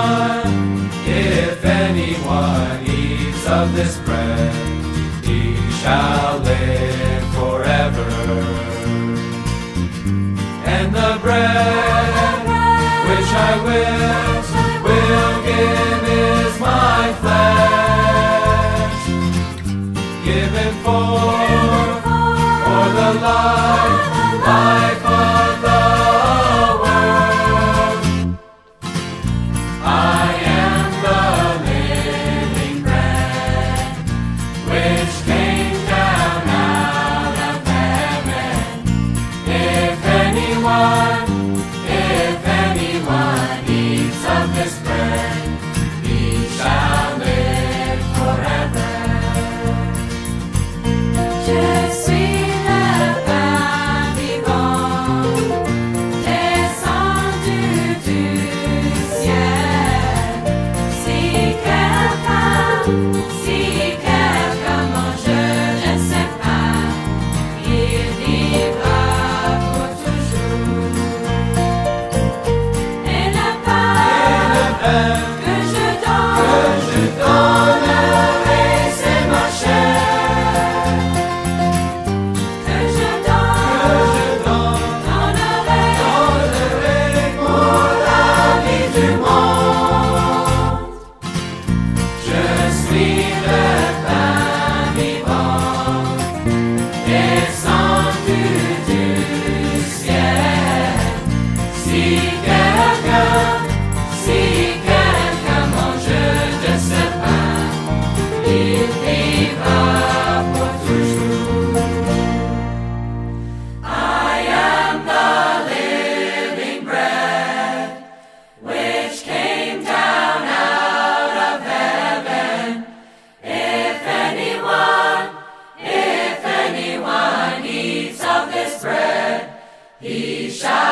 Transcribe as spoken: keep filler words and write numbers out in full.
anyone, if anyone eats of this bread, he shall live forever. And the bread which I will, will give is my flesh, given for, for the life, life of the world. I am the living bread, which came down out of heaven. If anyone, if anyone eats of this bread, he shall live forever. Je suis le pain vivant, descendu du ciel. Si quelqu'un, si quelqu'un mange, je ne sais pas, il vivra pour toujours. Et le pain que je donne, Je donnerai, c'est ma chair. Que je donne, je donne, donnerai donnerai pour la vie du monde. Je suis le pain vivant, descendu du ciel. Si quelqu'un, si quelqu'un mange de ce pain, il vivra pour toujours. I am the living bread, which came down out of heaven. If anyone, if anyone eats of this bread, he shall